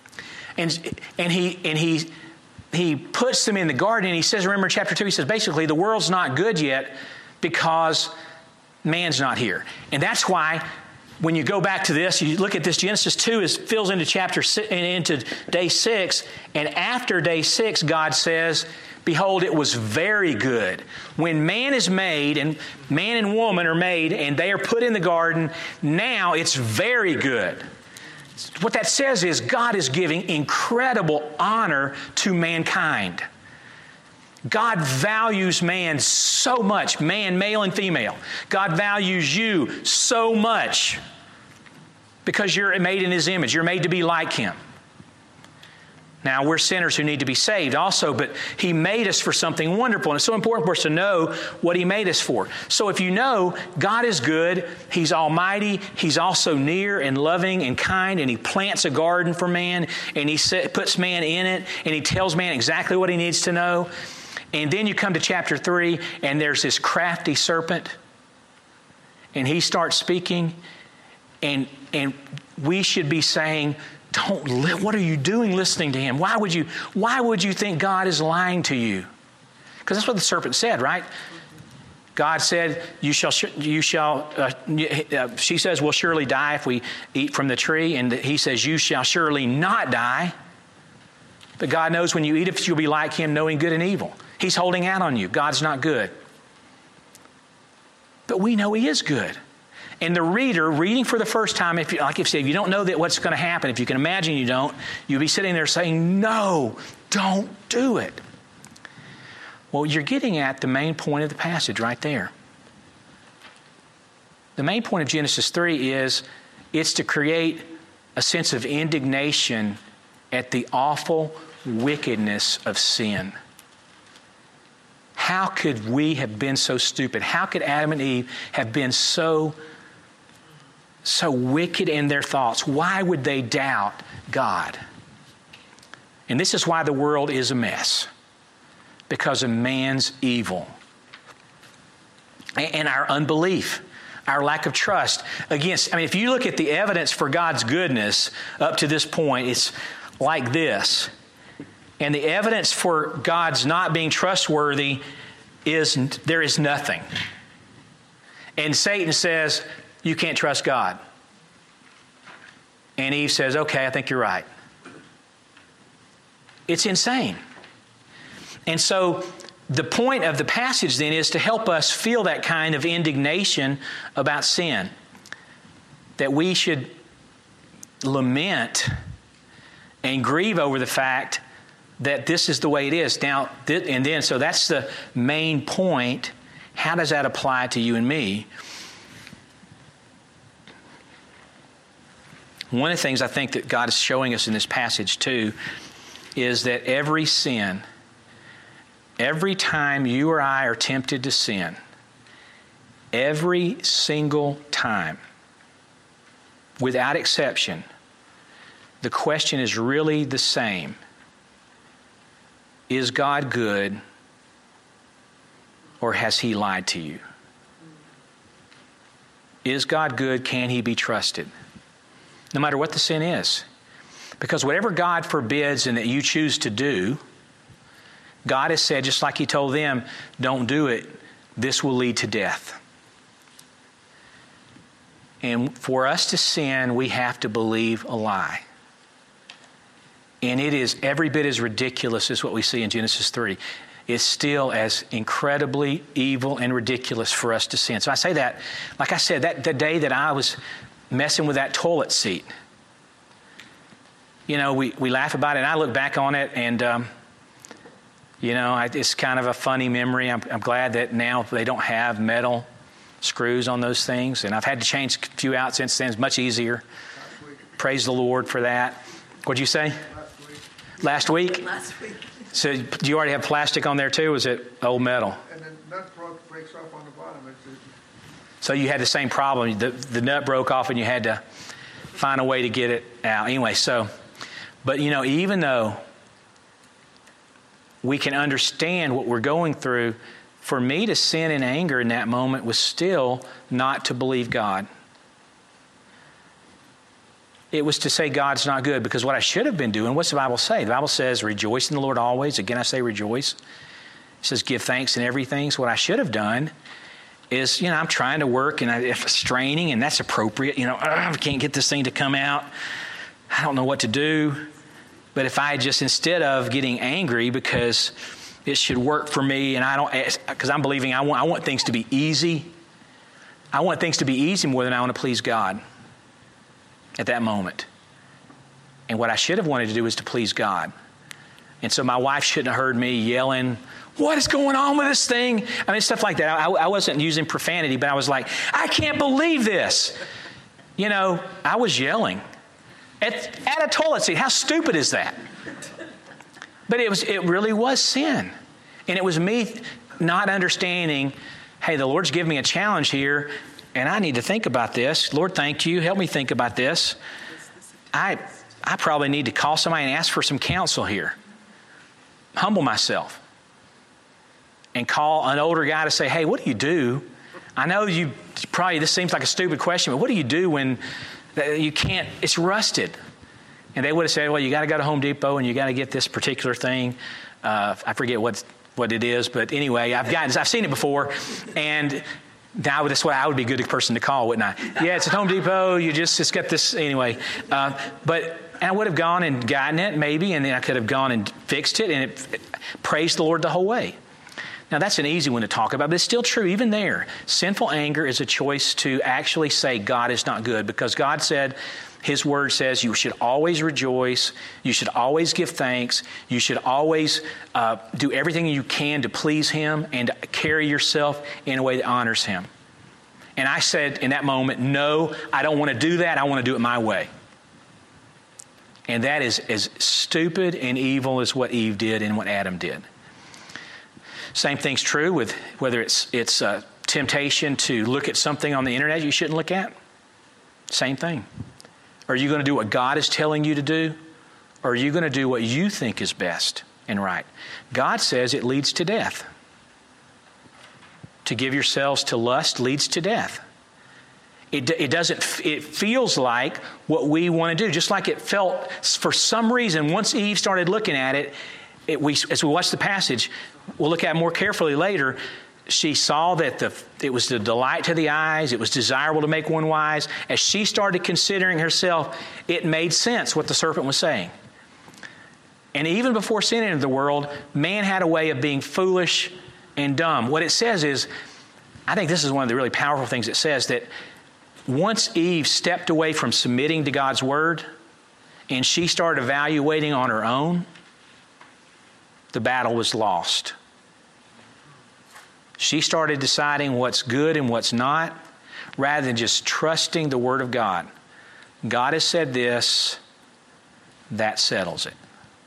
And, and he and he he puts them in the garden, and He says, remember in chapter two, He says, basically, the world's not good yet because man's not here. And that's why when you go back to this, you look at this, Genesis two is, fills into chapter into day six, and after day six, God says, behold, it was very good. When man is made, and man and woman are made, and they are put in the garden, now it's very good. What that says is God is giving incredible honor to mankind. God values man so much, man, male and female. God values you so much because you're made in His image. You're made to be like Him. Now, we're sinners who need to be saved also, but He made us for something wonderful. And it's so important for us to know what He made us for. So if you know God is good, He's almighty, He's also near and loving and kind, and He plants a garden for man, and He puts man in it, and He tells man exactly what he needs to know. And then you come to chapter three, and there's this crafty serpent, and he starts speaking, and, and we should be saying, Don't li- what are you doing listening to him? Why would you, why would you think God is lying to you? Because that's what the serpent said, right? God said, you shall, you shall, uh, she says, we'll surely die if we eat from the tree. And he says, you shall surely not die. But God knows when you eat it, you'll be like Him, knowing good and evil. He's holding out on you. God's not good. But we know He is good. And the reader, reading for the first time, if you, like if you don't know that what's going to happen, if you can imagine you don't, you'll be sitting there saying, no, don't do it. Well, you're getting at the main point of the passage right there. The main point of Genesis three is it's to create a sense of indignation at the awful wickedness of sin. How could we have been so stupid? How could Adam and Eve have been so so wicked in their thoughts? Why would they doubt God? And this is why the world is a mess. Because of man's evil. And our unbelief. Our lack of trust. Against, I mean, if you look at the evidence for God's goodness up to this point, it's like this. And the evidence for God's not being trustworthy is there is nothing. And Satan says, you can't trust God. And Eve says, okay, I think you're right. It's insane. And so the point of the passage then is to help us feel that kind of indignation about sin. That we should lament and grieve over the fact that this is the way it is. Now, th- and then, so that's the main point. How does that apply to you and me? One of the things I think that God is showing us in this passage too is that every sin, every time you or I are tempted to sin, every single time, without exception, the question is really the same. Is God good, or has He lied to you? Is God good? Can He be trusted? No matter what the sin is. Because whatever God forbids and that you choose to do, God has said, just like He told them, don't do it. This will lead to death. And for us to sin, we have to believe a lie. And it is every bit as ridiculous as what we see in Genesis three. It's still as incredibly evil and ridiculous for us to sin. So I say that, like I said, that the day that I was messing with that toilet seat, you know, we, we laugh about it, and I look back on it, and, um, you know, I, it's kind of a funny memory. I'm, I'm glad that now they don't have metal screws on those things, and I've had to change a few out since then. It's much easier. Praise the Lord for that. What'd you say? Last week? Last week. So do you already have plastic on there too? Or is it old metal? And then nut broke, breaks off on the bottom. It's, it's, So you had the same problem. The, the nut broke off and you had to find a way to get it out. Anyway, so, but you know, even though we can understand what we're going through, for me to sin in anger in that moment was still not to believe God. It was to say God's not good, because what I should have been doing, what's the Bible say? The Bible says, rejoice in the Lord always. Again, I say rejoice. It says give thanks in everything. So what I should have done is, you know, I'm trying to work and I, if straining, and that's appropriate. You know, I can't get this thing to come out. I don't know what to do. But if I just, instead of getting angry because it should work for me, and I don't, because I'm believing I want, I want things to be easy. I want things to be easy more than I want to please God at that moment. And what I should have wanted to do was to please God. And so my wife shouldn't have heard me yelling, what is going on with this thing? I mean, stuff like that. I, I wasn't using profanity, but I was like, I can't believe this. You know, I was yelling at, at a toilet seat. How stupid is that? But it was, it really was sin. And it was me not understanding, hey, the Lord's given me a challenge here, and I need to think about this. Lord, thank you. Help me think about this. I, I probably need to call somebody and ask for some counsel here. Humble myself. And call an older guy to say, hey, what do you do? I know you probably, this seems like a stupid question, but what do you do when you can't, it's rusted? And they would have said, well, you got to go to Home Depot and you got to get this particular thing. Uh, I forget what what it is, but anyway, I've gotten, I've seen it before. And now that's what I would be a good person to call, wouldn't I? Yeah, it's at Home Depot. You just, just got this anyway. Uh, but I would have gone and gotten it maybe, and then I could have gone and fixed it, and it, it praised the Lord the whole way. Now, that's an easy one to talk about, but it's still true. Even there, sinful anger is a choice to actually say God is not good, because God said, His Word says you should always rejoice, you should always give thanks, you should always uh, do everything you can to please Him and carry yourself in a way that honors Him. And I said in that moment, no, I don't want to do that. I want to do it my way. And that is as stupid and evil as what Eve did and what Adam did. Same thing's true with whether it's it's a temptation to look at something on the internet you shouldn't look at. Same thing. Are you going to do what God is telling you to do? Or are you going to do what you think is best and right? God says it leads to death. To give yourselves to lust leads to death. It, it doesn't, it feels like what we want to do. Just like it felt, for some reason, once Eve started looking at it, it we, as we watch the passage, we'll look at it more carefully later, she saw that the it was the delight to the eyes, it was desirable to make one wise. As she started considering herself, it made sense what the serpent was saying. And even before sin entered the world, man had a way of being foolish and dumb. What it says is, I think this is one of the really powerful things it says, that once Eve stepped away from submitting to God's word and she started evaluating on her own, the battle was lost. She started deciding what's good and what's not, rather than just trusting the Word of God. God has said this, that settles it.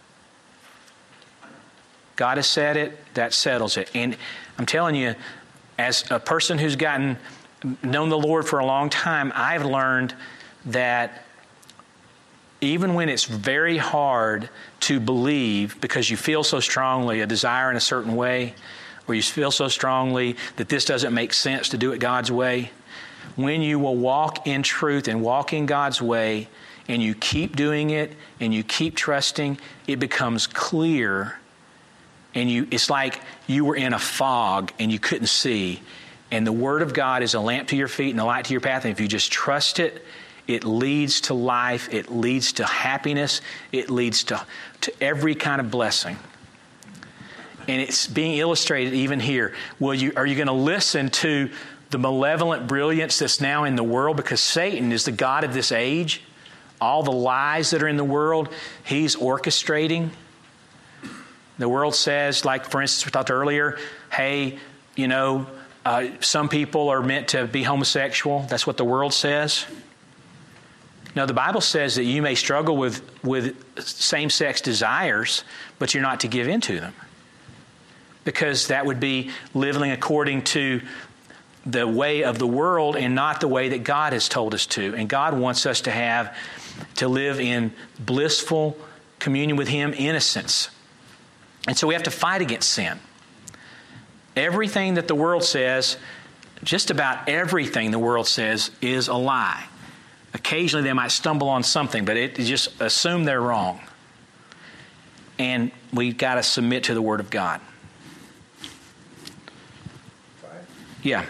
God has said it, that settles it. And I'm telling you, as a person who's gotten known the Lord for a long time, I've learned that even when it's very hard to believe because you feel so strongly a desire in a certain way, or you feel so strongly that this doesn't make sense to do it God's way, when you will walk in truth and walk in God's way, and you keep doing it and you keep trusting, it becomes clear, and you it's like you were in a fog and you couldn't see. And the Word of God is a lamp to your feet and a light to your path. And if you just trust it, it leads to life. It leads to happiness. It leads to, to every kind of blessing. And it's being illustrated even here. Will you? Are you going to listen to the malevolent brilliance that's now in the world? Because Satan is the god of this age. All the lies that are in the world, he's orchestrating. The world says, like, for instance, we talked earlier, hey, you know, uh, some people are meant to be homosexual. That's what the world says. No, the Bible says that you may struggle with, with same-sex desires, but you're not to give in to them. Because that would be living according to the way of the world and not the way that God has told us to. And God wants us to have, to live in blissful communion with Him, innocence. And so we have to fight against sin. Everything that the world says, just about everything the world says, is a lie. Occasionally they might stumble on something, but it just assume they're wrong. And we've got to submit to the Word of God. Yeah.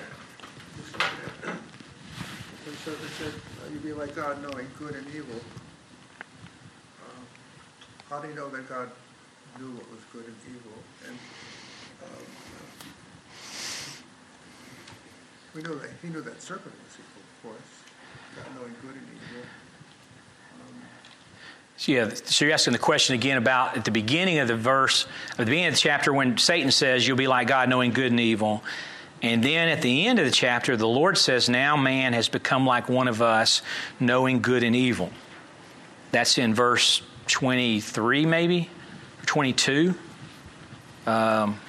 The serpent said, "You be like God, knowing good and evil." Uh, how do you know that God knew what was good and evil. And um, we know that he knew that serpent was evil, of course, not knowing good and evil. Um, So, yeah, so you're asking the question again about at the beginning of the verse, at the beginning of the chapter, when Satan says, you'll be like God, knowing good and evil. And then at the end of the chapter, the Lord says, now man has become like one of us, knowing good and evil. That's in verse twenty-three, maybe, or twenty-two. Um,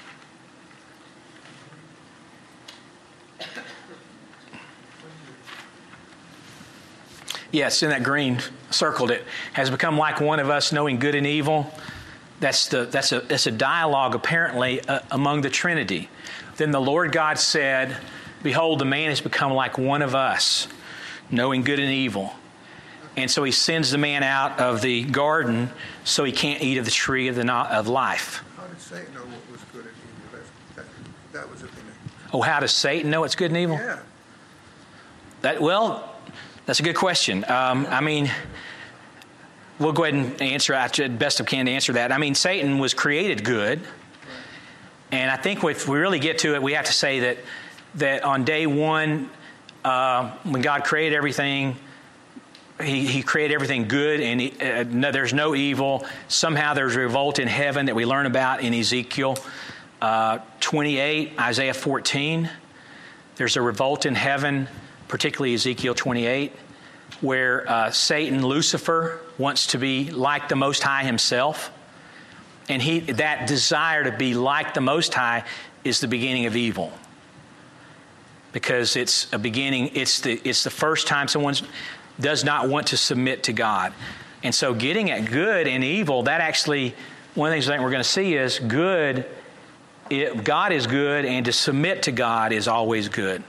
yes, in that green, circled it. Has become like one of us, knowing good and evil. That's the that's a that's a dialogue apparently uh, among the Trinity. Then the Lord God said, "Behold, the man has become like one of us, knowing good and evil." And so he sends the man out of the garden so he can't eat of the tree of the no- of life. How did Satan know what was good and evil? That, that, that was the thing. Oh, how does Satan know what's good and evil? Yeah. That well, that's a good question. Um, I mean, we'll go ahead and answer it best I can to answer that. I mean, Satan was created good. And I think if we really get to it, we have to say that that on day one, uh, when God created everything, he, he created everything good, and he, uh, no, there's no evil. Somehow there's revolt in heaven that we learn about in Ezekiel uh, twenty-eight, Isaiah fourteen. There's a revolt in heaven, particularly Ezekiel twenty-eight, where uh, Satan, Lucifer, wants to be like the Most High himself. And he that desire to be like the Most High is the beginning of evil. Because it's a beginning, it's the it's the first time someone does not want to submit to God. And so getting at good and evil, that actually, one of the things I think we're going to see is good, it, God is good, and to submit to God is always good.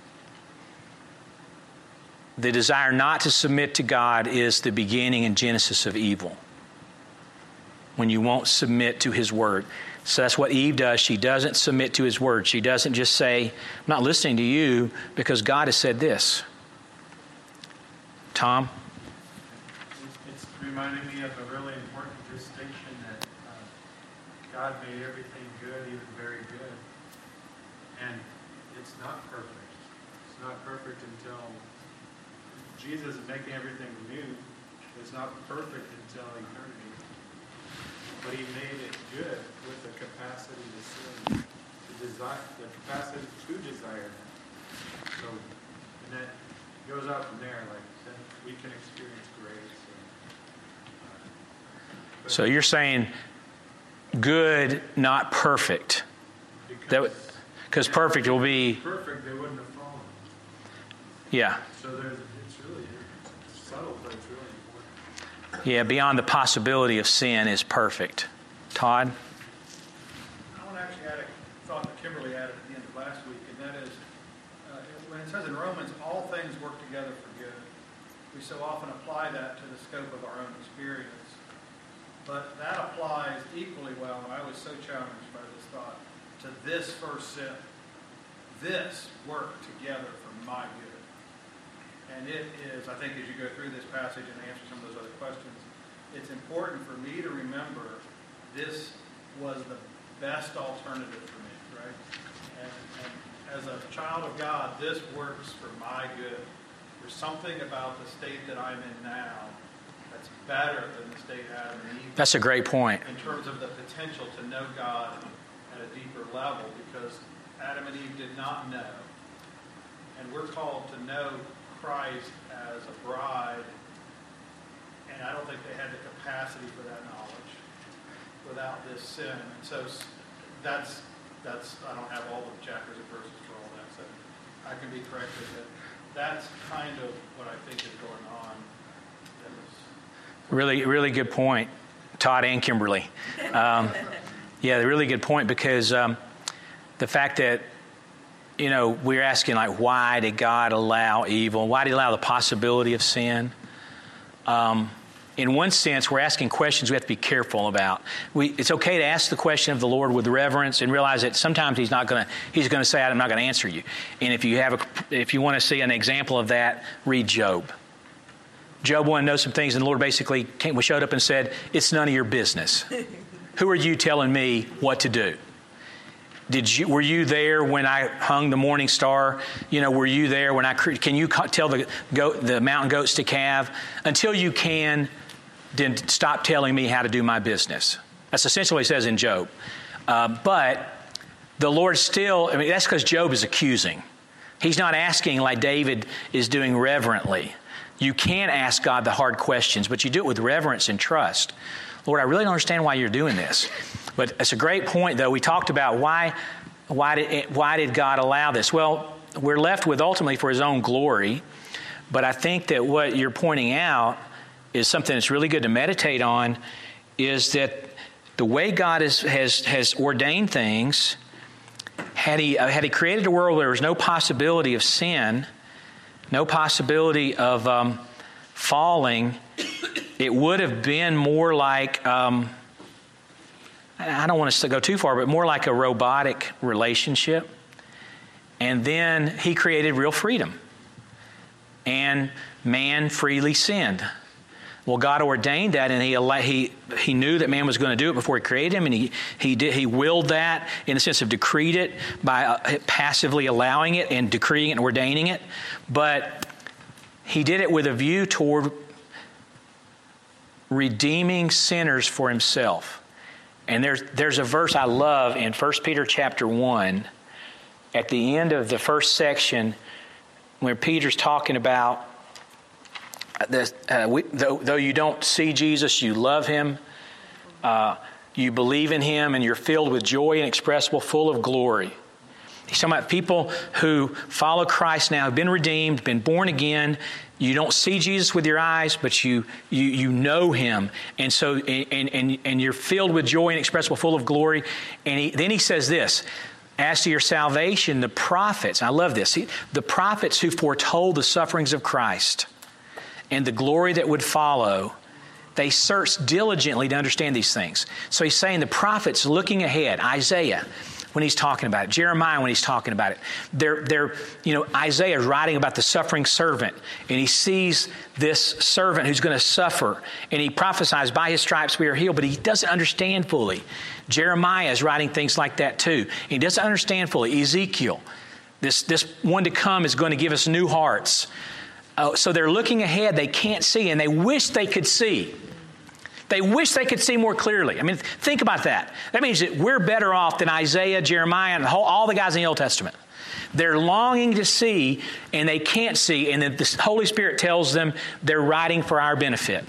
The desire not to submit to God is the beginning and genesis of evil. When you won't submit to His Word. So that's what Eve does. She doesn't submit to His Word. She doesn't just say, I'm not listening to you because God has said this. Tom? It's reminding me of a really important distinction that uh, God made everything good, even very good. And it's not perfect. It's not perfect until Jesus is making everything new. It's not perfect until eternity. But He made it good with the capacity to sin, to desire, the capacity to desire Him. So, and that goes out from there. Like then we can experience grace. And, uh, So you're saying good, not perfect. because Because perfect will be, perfect, they wouldn't have fallen. yeah. So there's, it's really it's subtle, but it's really important. Yeah, beyond the possibility of sin is perfect. Todd? I want to actually add a thought that Kimberly added at the end of last week, and that is, uh, when it says in Romans, all things work together for good, we so often apply that to the scope of our own experience. But that applies equally well, and I was so challenged by this thought, to this first sin. This worked together for my good. And it is, I think as you go through this passage and answer some of those other questions, it's important for me to remember this was the best alternative for me, right? And, and as a child of God, this works for my good. There's something about the state that I'm in now that's better than the state Adam and Eve. That's a great point. In terms of the potential to know God at a deeper level, because Adam and Eve did not know. And we're called to know Christ as a bride, and I don't think they had the capacity for that knowledge without this sin. And so that's, that's I don't have all the chapters and verses for all that, so I can be corrected, but that's kind of what I think is going on. That was, Really, really good point, Todd and Kimberly. Um, yeah, really good point, because um, the fact that, you know, we're asking, like, why did God allow evil? Why did He allow the possibility of sin? Um, in one sense, we're asking questions we have to be careful about. We, it's okay to ask the question of the Lord with reverence and realize that sometimes He's not going to. He's going to say, "I'm not going to answer you." And if you have, a, if you want to see an example of that, read Job. Job wanted to know some things, and the Lord basically came, showed up and said, "It's none of your business." Who are you telling me what to do? Did you, were you there when I hung the morning star? You know, were you there when I, can you tell the goat, the mountain goats to calve? Until you can, then stop telling me how to do my business. That's essentially what he says in Job. Uh, but the Lord still, I mean, that's because Job is accusing. He's not asking like David is doing reverently. You can ask God the hard questions, but you do it with reverence and trust. Lord, I really don't understand why you're doing this. But it's a great point, though. We talked about why, why did, why did God allow this? Well, we're left with ultimately for his own glory. But I think that what you're pointing out is something that's really good to meditate on, is that the way God is, has, has ordained things, had he, uh, had he created a world where there was no possibility of sin, no possibility of um, falling, it would have been more like, um, I don't want us to go too far, but more like a robotic relationship. And then he created real freedom. And man freely sinned. Well, God ordained that, and he he he knew that man was going to do it before he created him, and he he did he willed that in the sense of decreed it by uh, passively allowing it and decreeing it and ordaining it. But he did it with a view toward redeeming sinners for himself. And there's there's a verse I love in First Peter chapter one, at the end of the first section, where Peter's talking about this, uh, we, though, though you don't see Jesus, you love him, uh, you believe in him, and you're filled with joy inexpressible, full of glory. He's talking about people who follow Christ now, have been redeemed, been born again. You don't see Jesus with your eyes, but you you you know him, and so and and and you're filled with joy inexpressible, full of glory. And he, then he says this: as to your salvation, the prophets. I love this. He, the prophets who foretold the sufferings of Christ and the glory that would follow, they searched diligently to understand these things. So he's saying the prophets looking ahead, Isaiah, when he's talking about it, Jeremiah when he's talking about it. They're, they're, you know, Isaiah is writing about the suffering servant, and he sees this servant who's going to suffer, and he prophesies, by his stripes we are healed, but he doesn't understand fully. Jeremiah is writing things like that too. He doesn't understand fully. Ezekiel, this, this one to come is going to give us new hearts. Uh, so they're looking ahead. They can't see, and they wish they could see. They wish they could see more clearly. I mean, think about that. That means that we're better off than Isaiah, Jeremiah, and the whole, all the guys in the Old Testament. They're longing to see, and they can't see, and the Holy Spirit tells them they're writing for our benefit.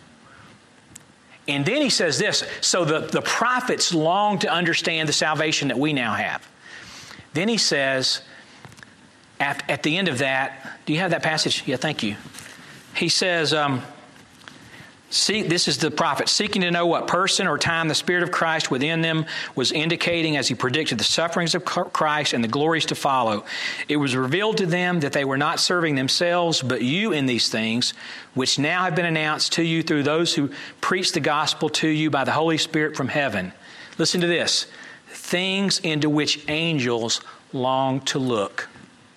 And then he says this: so the, the prophets long to understand the salvation that we now have. Then he says, at, at the end of that, do you have that passage? Yeah, thank you. He says, um, See, this is the prophet, seeking to know what person or time the Spirit of Christ within them was indicating as he predicted the sufferings of Christ and the glories to follow. It was revealed to them that they were not serving themselves, but you in these things, which now have been announced to you through those who preach the gospel to you by the Holy Spirit from heaven. Listen to this: things into which angels long to look.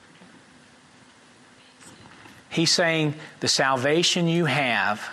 He's saying the salvation you have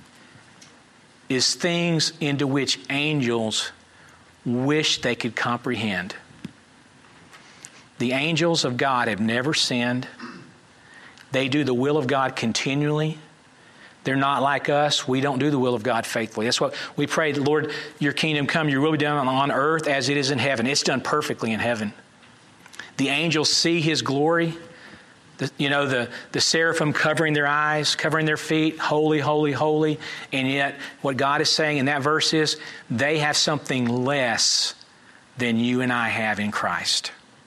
is things into which angels wish they could comprehend. The angels of God have never sinned. They do the will of God continually. They're not like us. We don't do the will of God faithfully. That's what we pray, Lord, your kingdom come, your will be done on earth as it is in heaven. It's done perfectly in heaven. The angels see his glory. The, you know, the, the seraphim covering their eyes, covering their feet, holy, holy, holy. And yet what God is saying in that verse is they have something less than you and I have in Christ.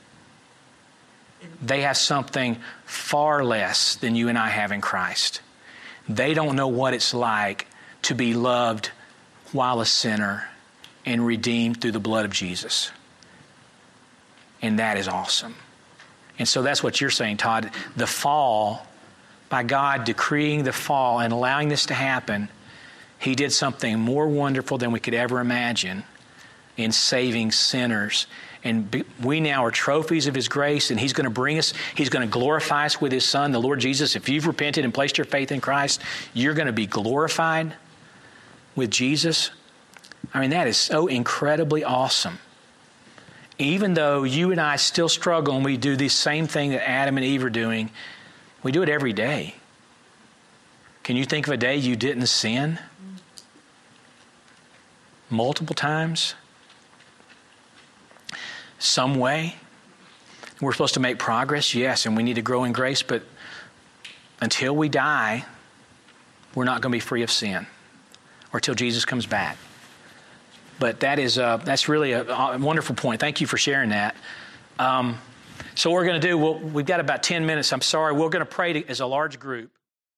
They have something far less than you and I have in Christ. They don't know what it's like to be loved while a sinner and redeemed through the blood of Jesus. And that is awesome. And so that's what you're saying, Todd. The fall, by God decreeing the fall and allowing this to happen, he did something more wonderful than we could ever imagine in saving sinners. And we now are trophies of his grace, and he's going to bring us, he's going to glorify us with his Son, the Lord Jesus. If you've repented and placed your faith in Christ, you're going to be glorified with Jesus. I mean, that is so incredibly awesome. Even though you and I still struggle and we do the same thing that Adam and Eve are doing, we do it every day. Can you think of a day you didn't sin? Multiple times? Some way? We're supposed to make progress, yes, and we need to grow in grace, but until we die, we're not going to be free of sin, or till Jesus comes back. But that is uh, that's really a, a wonderful point. Thank you for sharing that. Um, so what we're going to do, we'll, we've got about ten minutes. I'm sorry. We're going to pray to, as a large group.